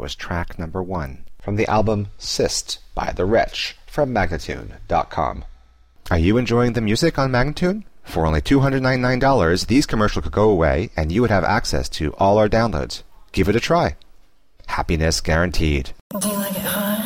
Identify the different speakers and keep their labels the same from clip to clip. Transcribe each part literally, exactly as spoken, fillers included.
Speaker 1: was track number one from the album Cyst by The Wretch from Magnatune dot com. Are you enjoying the music on Magnatune? For only two hundred ninety-nine dollars, these commercials could go away and you would have access to all our downloads. Give it a try. Happiness guaranteed.
Speaker 2: Do you like it hot?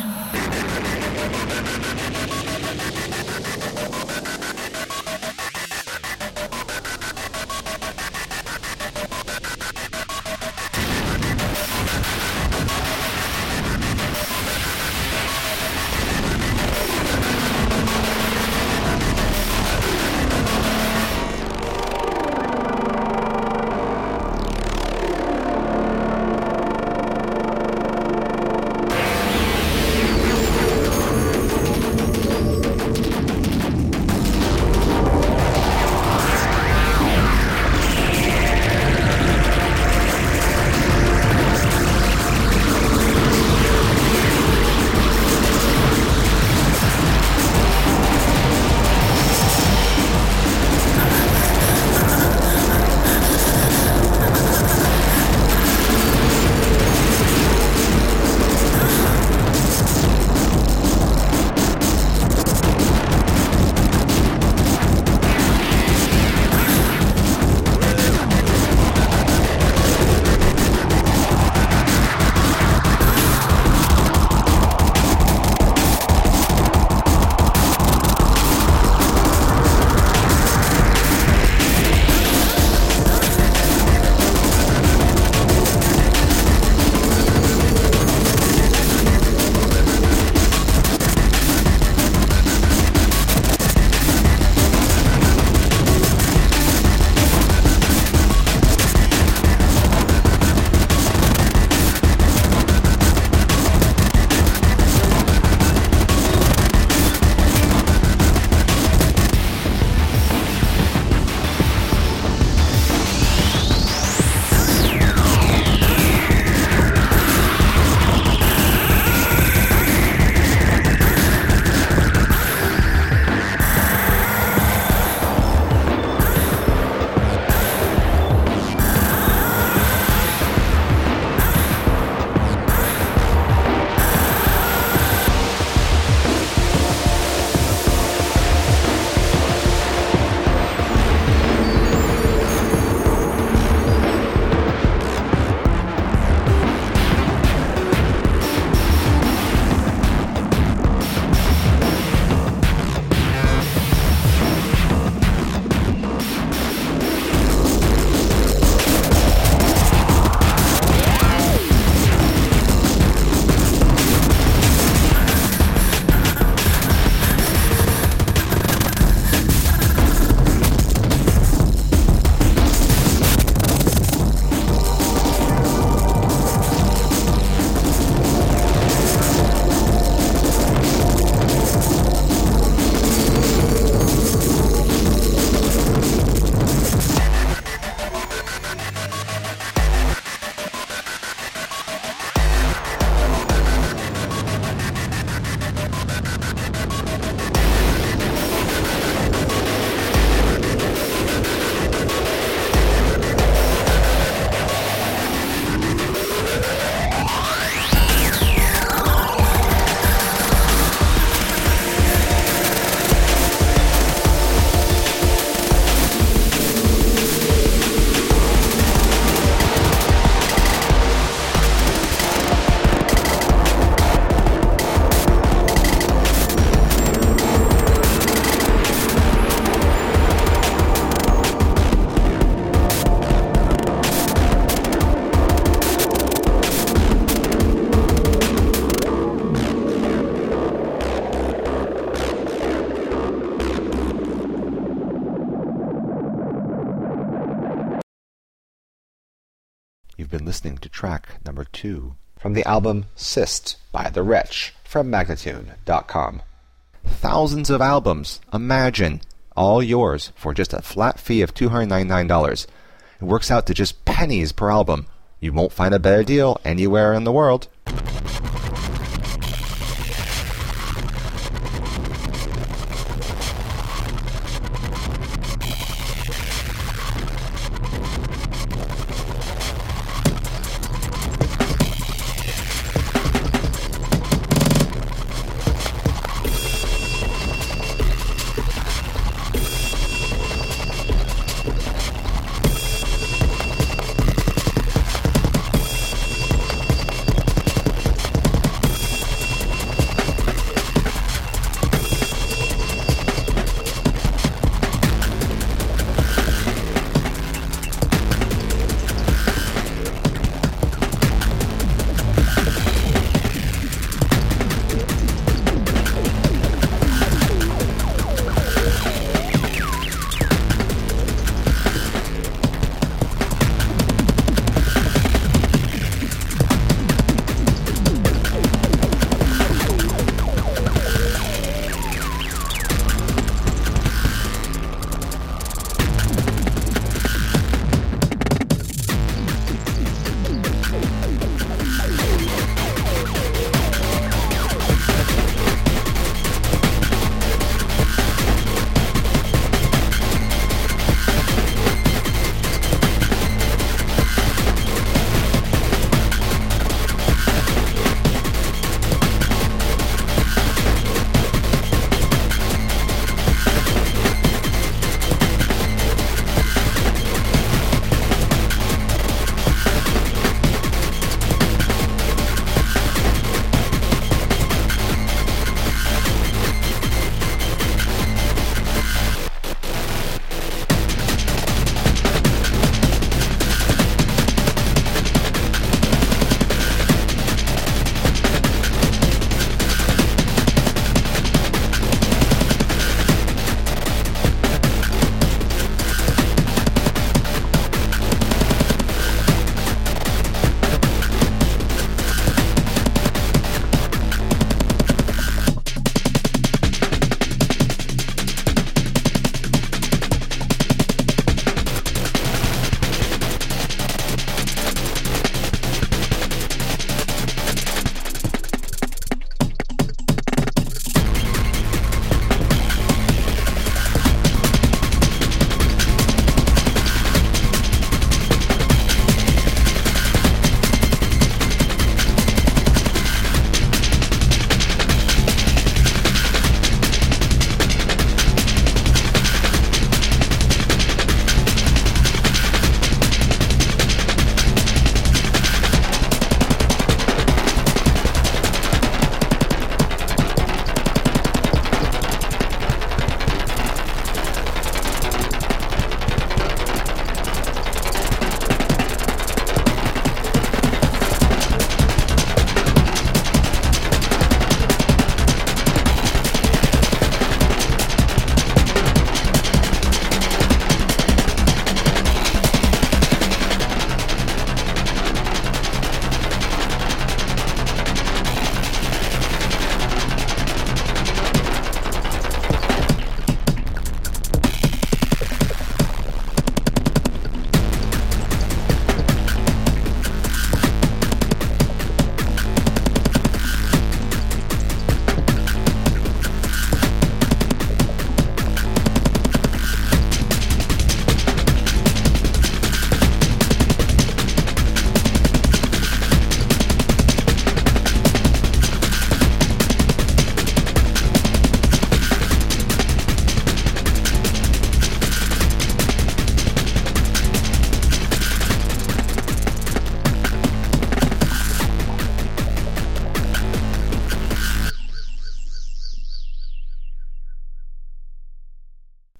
Speaker 1: You've been listening to track number two from the album Cyst by The Wretch from Magnatune dot com. Thousands of albums, imagine, all yours for just a flat fee of two hundred ninety-nine dollars. It works out to just pennies per album. You won't find a better deal anywhere in the world.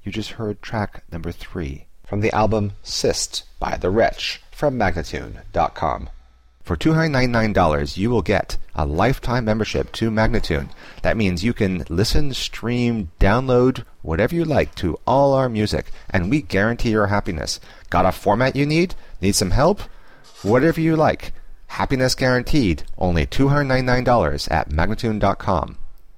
Speaker 1: You just heard track number three from the album Cyst by The Wretch from Magnatune dot com. For two hundred ninety-nine dollars, you will get a lifetime membership to Magnatune. That means you can listen, stream, download, whatever you like to all our music, and we guarantee your happiness. Got a format you need? Need some help? Whatever you like. Happiness guaranteed. Only two hundred ninety-nine dollars at Magnatune dot com.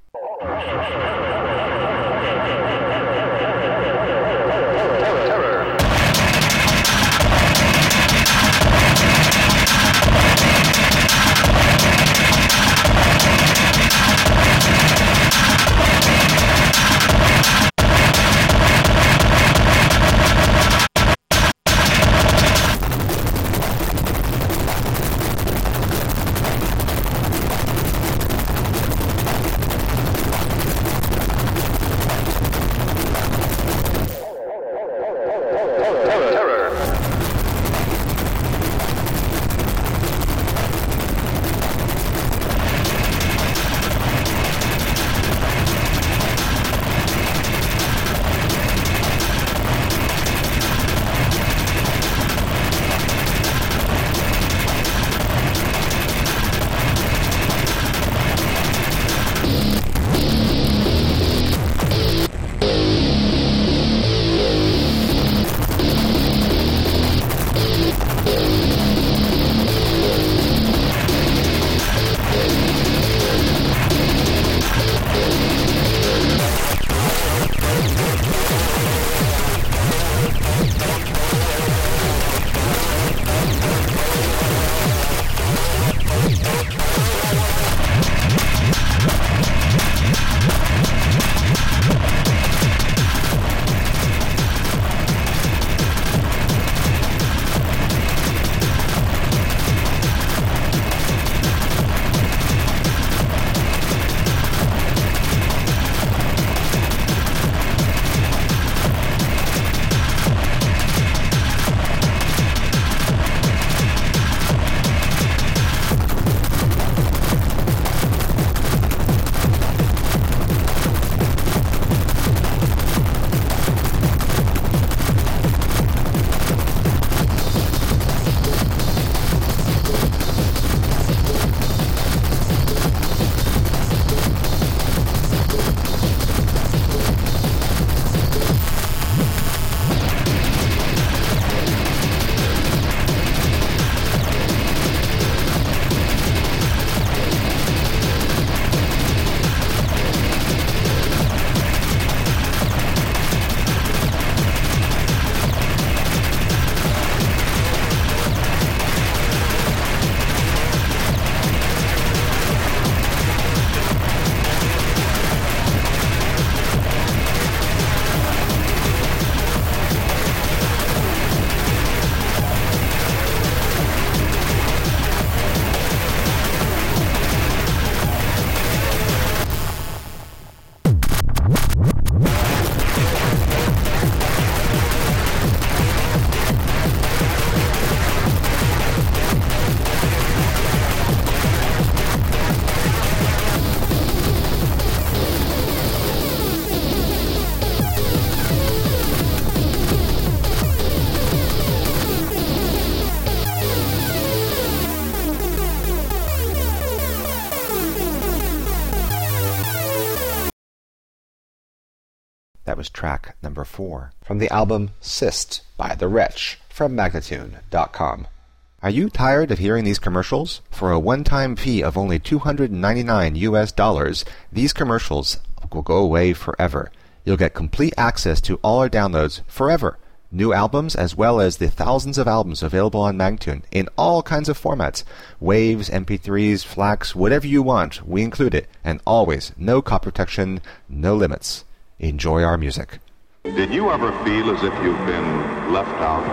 Speaker 1: That was track number four from the album Cyst by The Wretch from Magnatune dot com. Are you tired of hearing these commercials? For a one-time fee of only two hundred ninety-nine U S dollars, these commercials will go away forever. You'll get complete access to all our downloads forever. New albums as well as the thousands of albums available on Magnatune in all kinds of formats. Waves, M P threes, FLACs, whatever you want, we include it. And always, no copy protection, no limits. Enjoy our music.
Speaker 2: Did you ever feel as if you've been left out?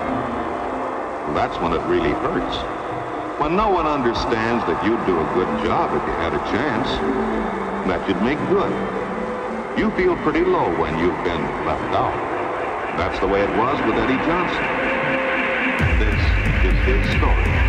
Speaker 2: Well, that's when it really hurts. When no one understands that you'd do a good job if you had a chance, that you'd make good. You feel pretty low when you've been left out. That's the way it was with Eddie Johnson. This is his story.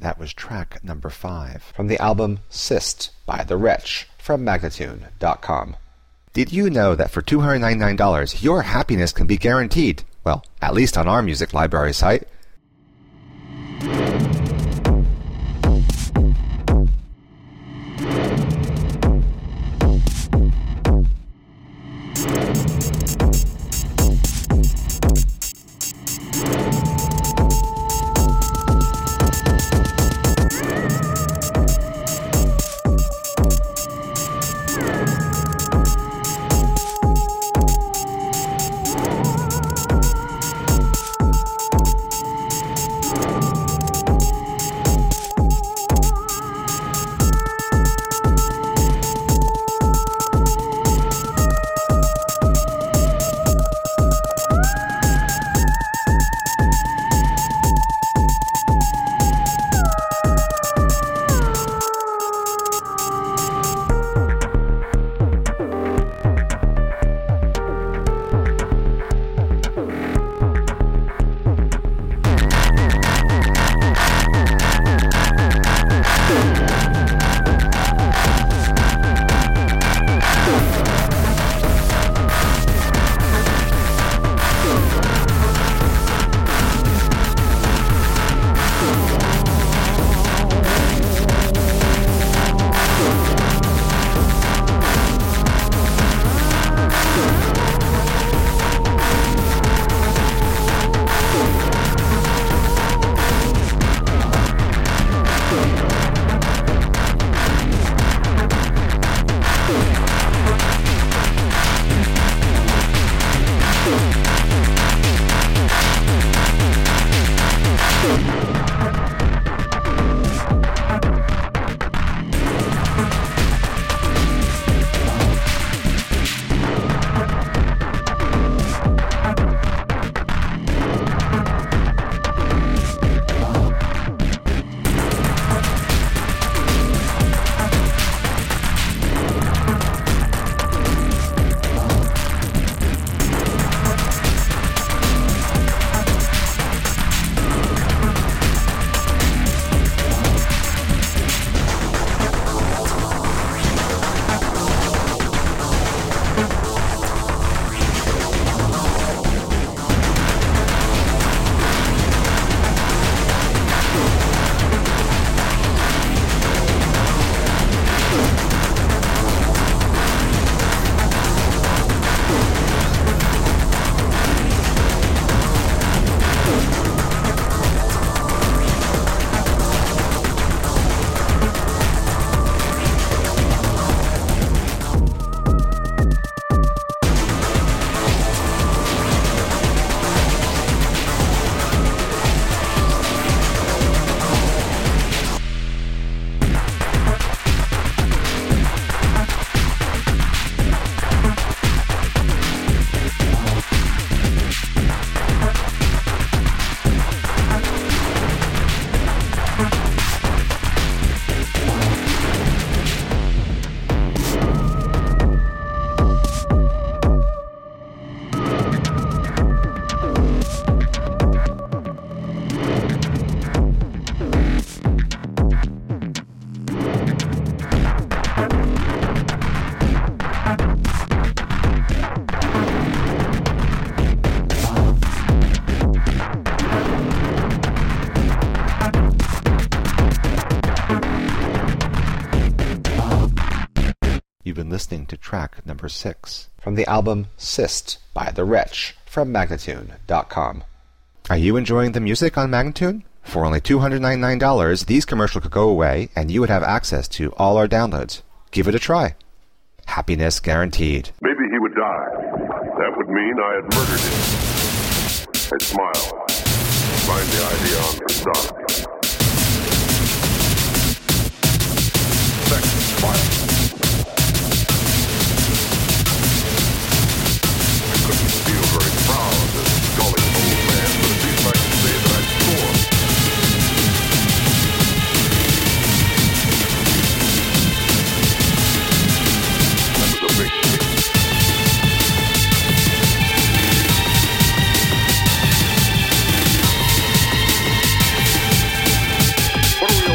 Speaker 1: That was track number five from the album Cyst by The Wretch from Magnatune dot com. Did you know that for two hundred ninety-nine dollars your happiness can be guaranteed? Well, at least on our music library site. You've been listening to track number six from the album Cyst by The Wretch from Magnatune dot com. Are you enjoying the music on Magnatune? For only two hundred ninety-nine dollars, these commercials could go away and you would have access to all our downloads. Give it a try. Happiness guaranteed.
Speaker 3: Maybe he would die. That would mean I had murdered him. I'd smile. Find the idea on for stock. Second, smile. I couldn't feel very proud of this gully old man, but at least I could say that I'd scored. That was a big thing. What do we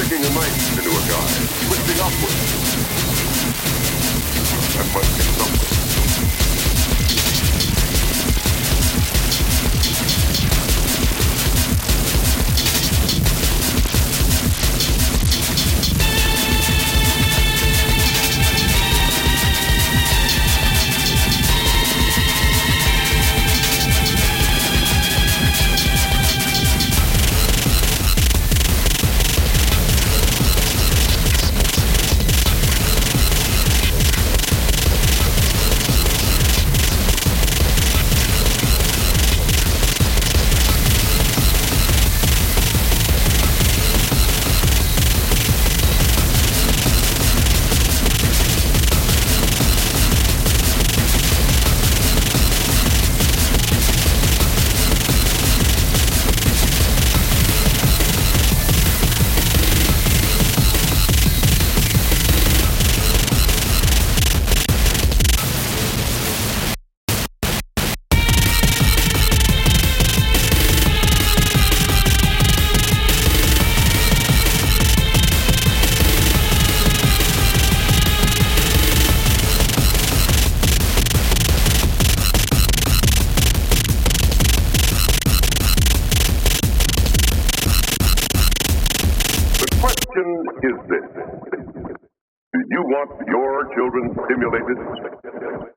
Speaker 3: Making a knife into a guy, twisting upward. That must be something. Is this. Do you want your children stimulated?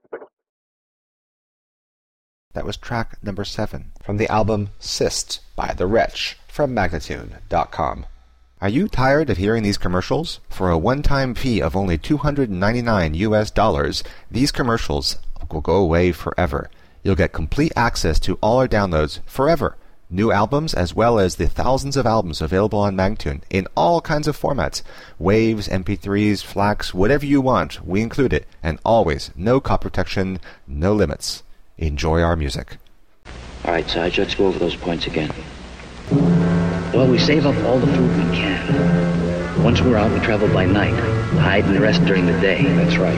Speaker 1: That was track number seven from the album Cyst by The Wretch from Magnatune dot com. Are you tired of hearing these commercials? For a one-time fee of only two hundred ninety-nine U S dollars, these commercials will go away forever. You'll get complete access to all our downloads forever. New albums as well as the thousands of albums available on Magnatune in all kinds of formats. Waves, M P threes, FLACs, whatever you want, we include it. And always, no copy protection, no limits. Enjoy our music.
Speaker 4: All right, Sarge, let's go over those points again. Well, we save up all the food we can. Once we're out, we travel by night, hide and rest during the day. That's right.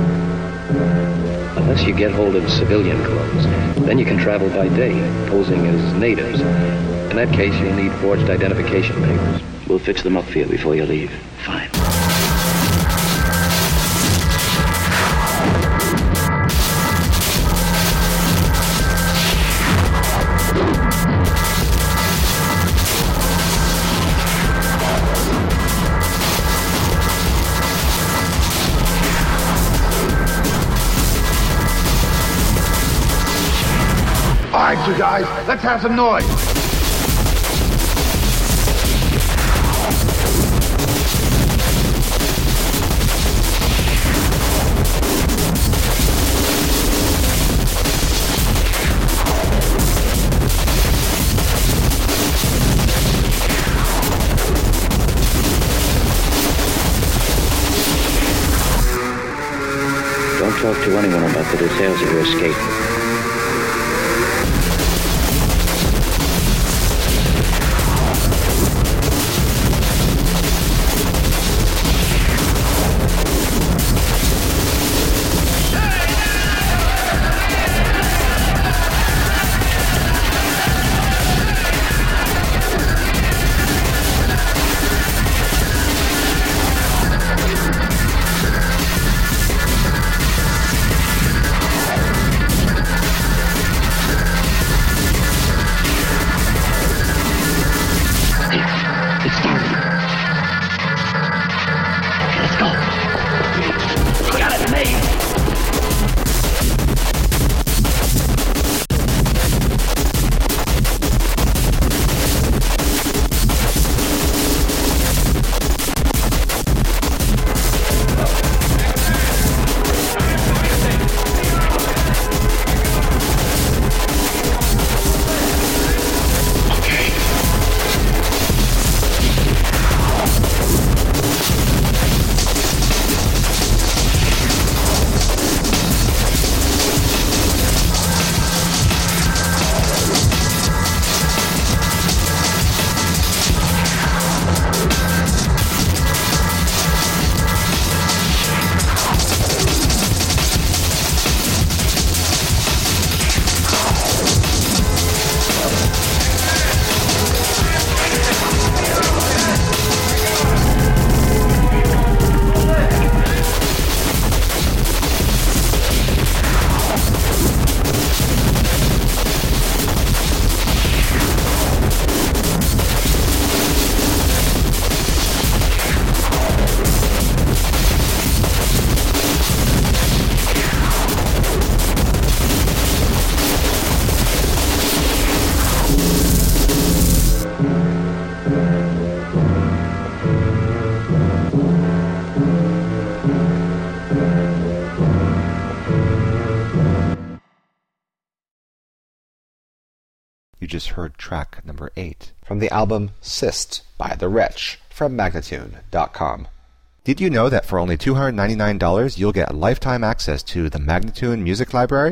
Speaker 4: Unless you get hold of civilian clothes, then you can travel by day, posing as natives. In that case, you'll need forged identification papers. We'll fix them up for you before you leave. Fine.
Speaker 5: All right, you guys, let's have some noise.
Speaker 4: Don't talk to anyone about the details of your escape.
Speaker 1: just heard track number eight from the album Cyst by The Wretch from Magnatune dot com. Did you know that for only two hundred ninety-nine dollars you'll get lifetime access to the Magnatune Music Library?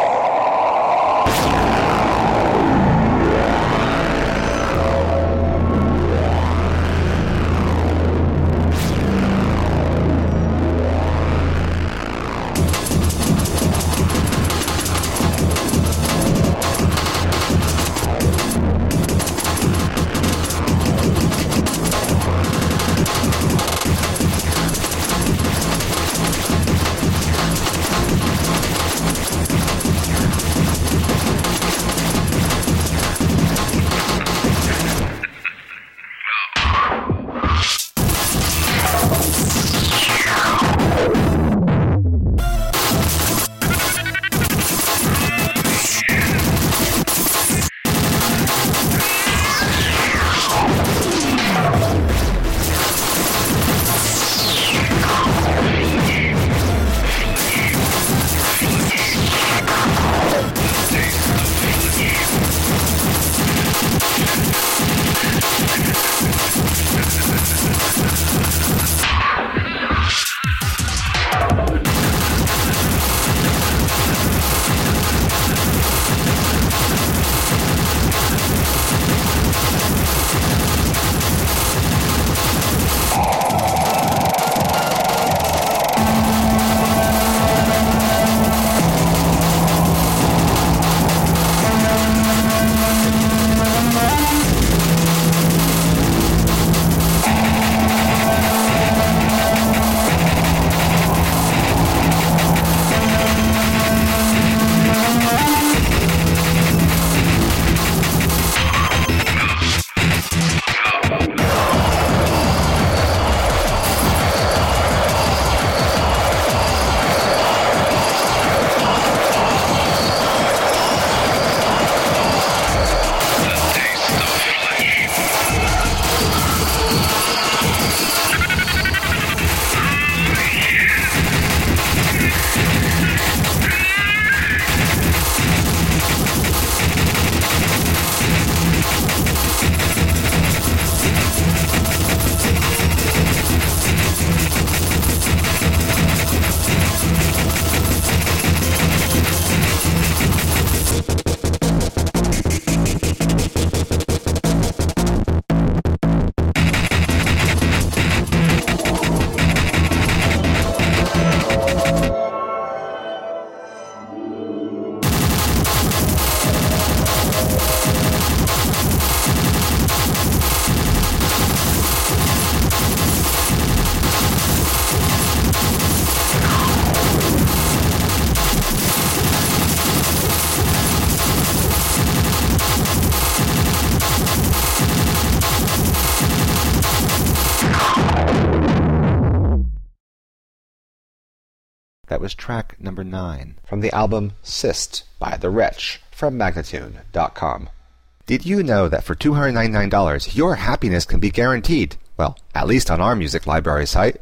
Speaker 1: That was track number nine from the album Cyst by The Wretch from Magnatune dot com. Did you know that for two hundred ninety-nine dollars your happiness can be guaranteed? Well, at least on our music library site.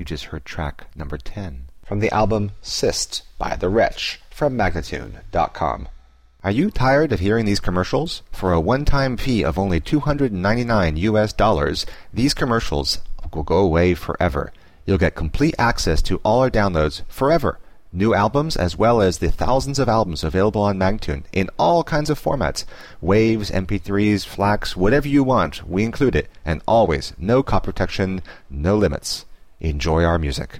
Speaker 1: You just heard track number ten from the album Cyst by The Wretch from Magnatune dot com. Are you tired of hearing these commercials? For a one-time fee of only two hundred ninety-nine U S dollars, these commercials will go away forever. You'll get complete access to all our downloads forever. New albums as well as the thousands of albums available on Magnatune in all kinds of formats. Waves, M P threes, FLACs, whatever you want, we include it. And always, no copy protection, no limits. Enjoy our music.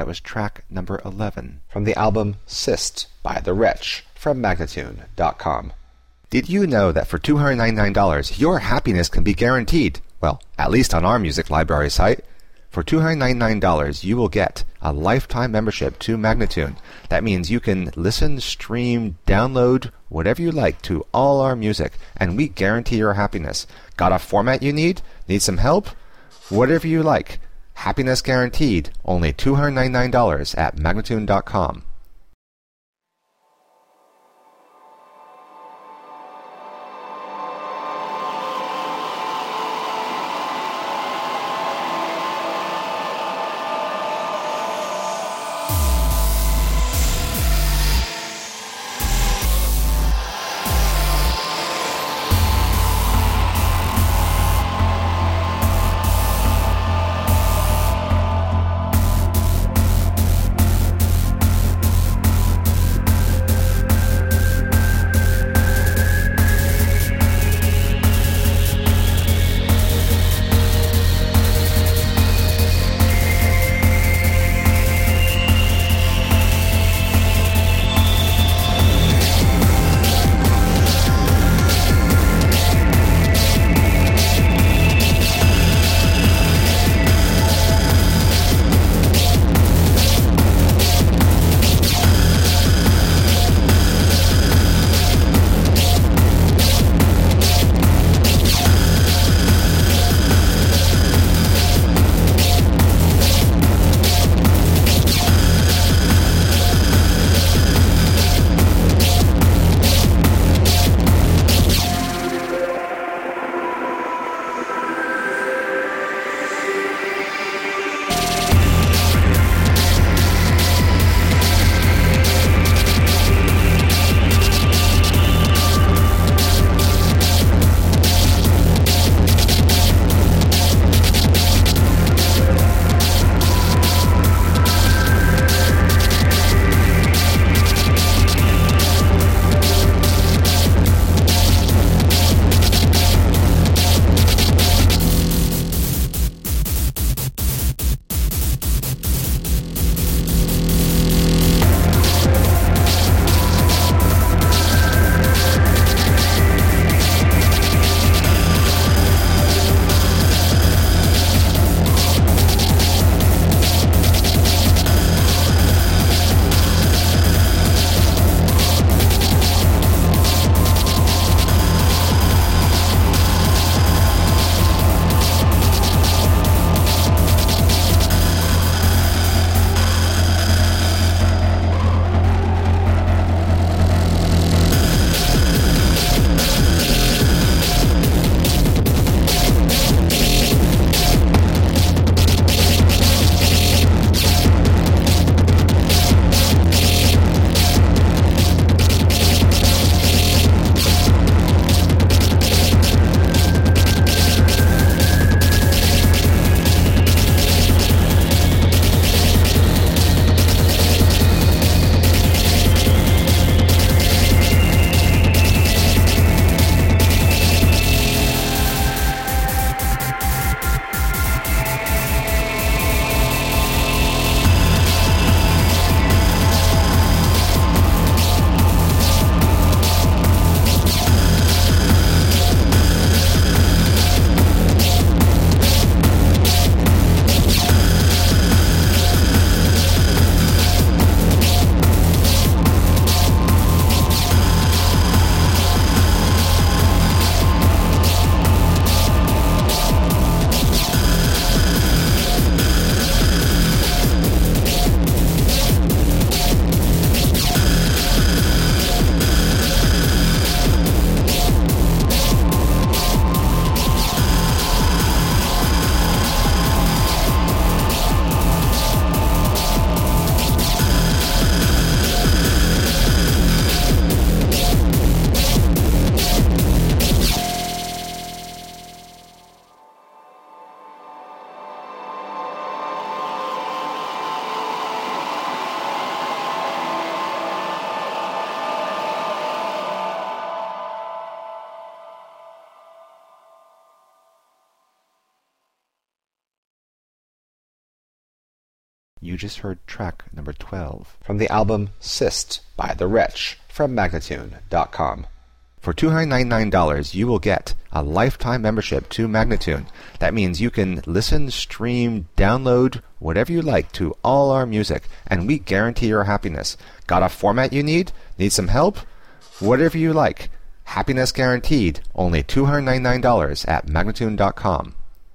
Speaker 1: was track number eleven from the album Cyst by The Wretch from Magnatune dot com. Did you know that for two hundred ninety-nine dollars your happiness can be guaranteed? Well, at least on our music library site. For two hundred ninety-nine dollars you will get a lifetime membership to Magnatune. That means you can listen, stream, download, whatever you like to all our music, and we guarantee your happiness. Got a format you need? Need some help? Whatever you like. Happiness guaranteed. Only two hundred ninety-nine dollars at Magnatune dot com. You just heard track number twelve from the album Cyst by The Wretch from Magnatune dot com. For two hundred ninety-nine dollars, you will get a lifetime membership to Magnatune. That means you can listen, stream, download, whatever you like to all our music, and we guarantee your happiness. Got a format you need? Need some help? Whatever you like. Happiness guaranteed. Only two hundred ninety-nine dollars at Magnatune dot com.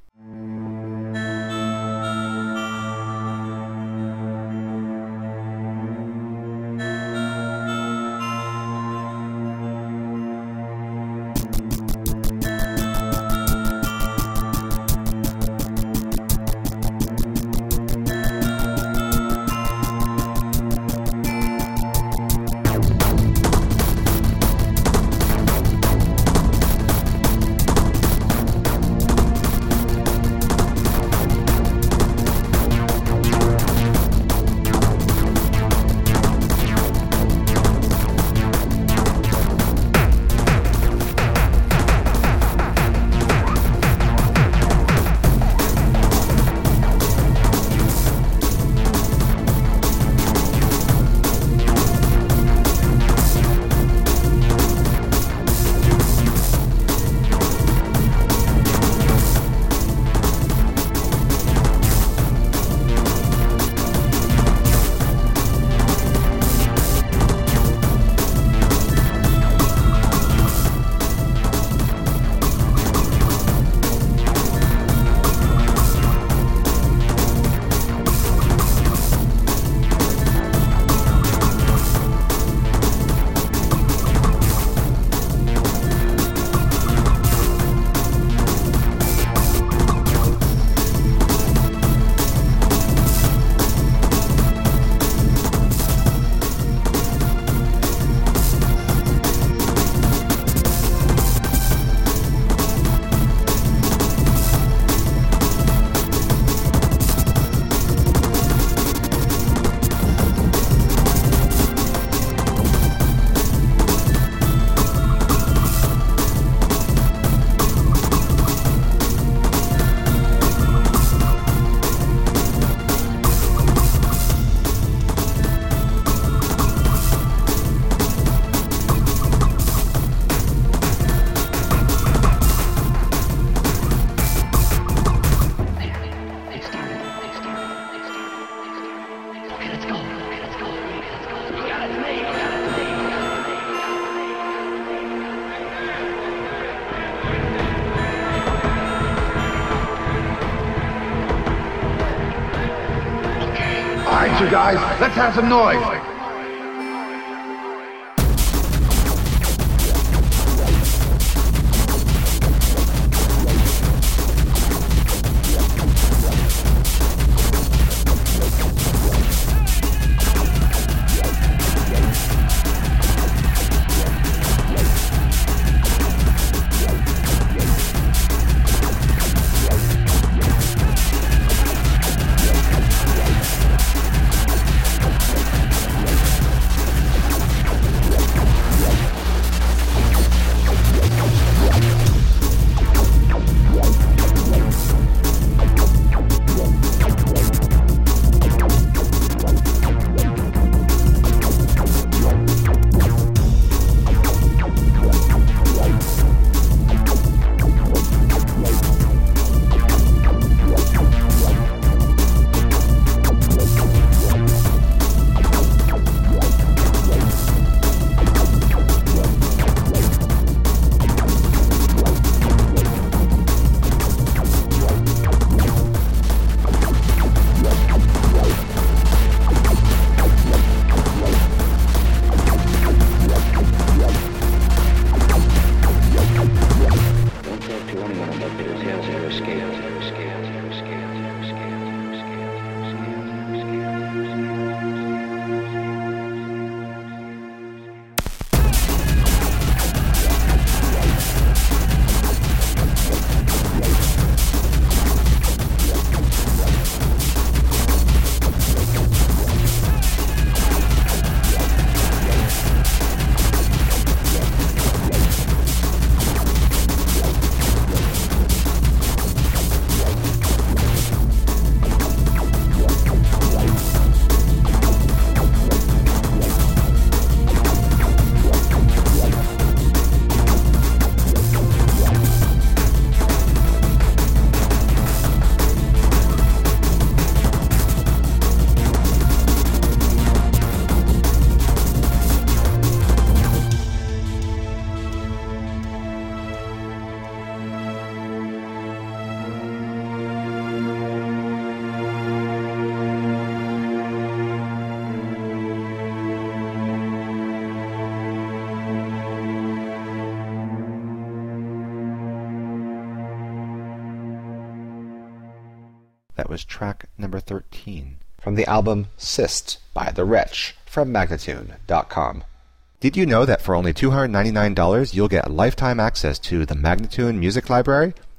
Speaker 5: You guys, let's have some noise.
Speaker 1: That was track number thirteen. From the album Cyst by The Wretch from Magnatune dot com. Did you know that for only two hundred ninety-nine dollars you'll get lifetime access to the Magnatune Music Library?